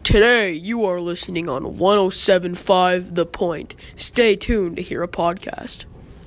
Today, you are listening on 107.5 The Point. Stay tuned to hear a podcast.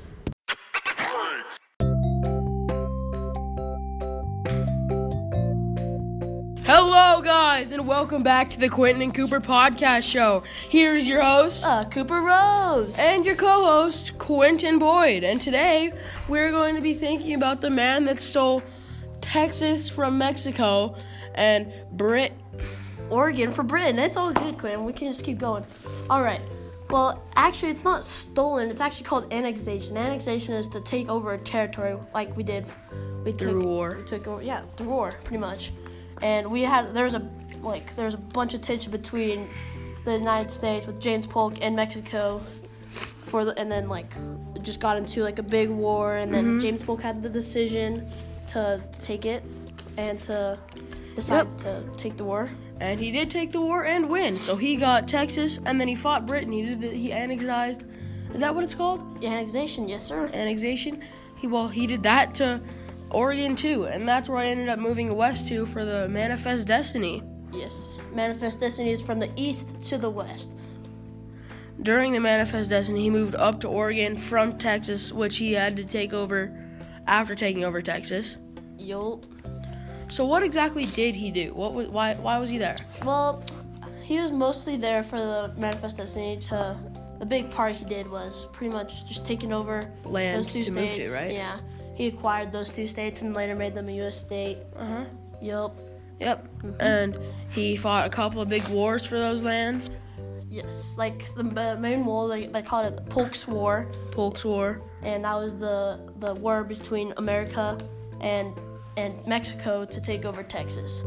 Hello, guys, and welcome back to the Quentin and Cooper Podcast Show. Here's your host, Cooper Rose. And your co-host, Quentin Boyd. And today, we're going to be thinking about the man that stole Texas from Mexico and Oregon for Britain. It's all good, Quentin. We can just keep going. All right. Well, actually, it's not stolen. It's actually called annexation. Annexation is to take over a territory like we did. Through war, pretty much. And there was a bunch of tension between the United States with James Polk and Mexico and then it just got into a big war, and then James Polk had the decision to take it and to decide to take the war. And he did take the war and win. So he got Texas, and then he fought Britain. He annexed. Is that what it's called? Annexation, yes, sir. Annexation. He did that to Oregon too, and that's where I ended up moving west to for the Manifest Destiny. Yes, Manifest Destiny is from the east to the west. During the Manifest Destiny, he moved up to Oregon from Texas, which he had to take over after taking over Texas. Yup. So what exactly did he do? Why was he there? Well, he was mostly there for the Manifest Destiny. The big part he did was pretty much just taking over land those two to states. Move to, right? Yeah. He acquired those two states and later made them a U.S. state. Yup. Mm-hmm. And he fought a couple of big wars for those lands. Yes, the main war, they called it the Polk's War. Polk's War. And that was the war between America and Mexico to take over Texas.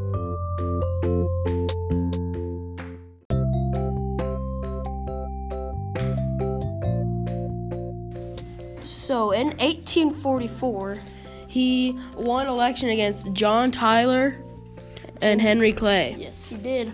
So in 1844, he won election against John Tyler and Henry Clay. Yes, he did.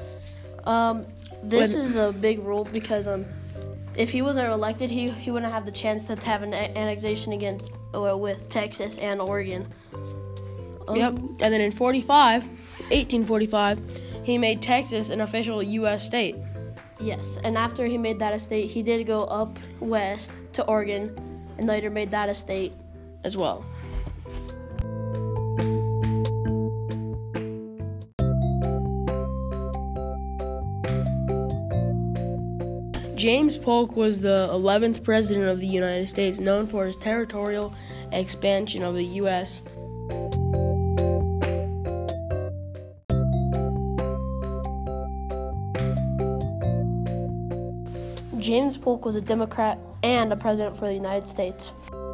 This is a big rule because if he wasn't elected, he wouldn't have the chance to have an annexation with Texas and Oregon. And then in 1845, he made Texas an official U.S. state. Yes, and after he made that a state, he did go up west to Oregon and later made that a state as well. James Polk was the 11th president of the United States, known for his territorial expansion of the U.S. James Polk was a Democrat and a president for the United States.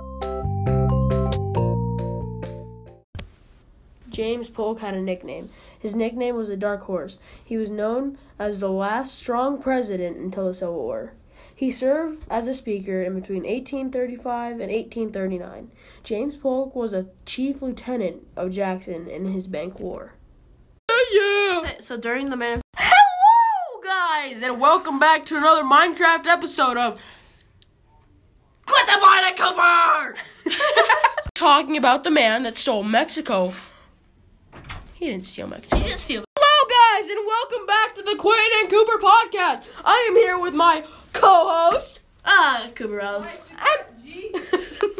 James Polk had a nickname. His nickname was the Dark Horse. He was known as the last strong president until the Civil War. He served as a speaker in between 1835 and 1839. James Polk was a chief lieutenant of Jackson in his Bank War. So during the Hello, guys, and welcome back to another Minecraft episode of Quentin Boyd and Cooper! Talking about the man that stole Mexico. He didn't steal Mexico. He didn't steal. Hello, guys, and welcome back to the Quentin and Cooper Podcast. I am here with my co-host, Cooper Rose.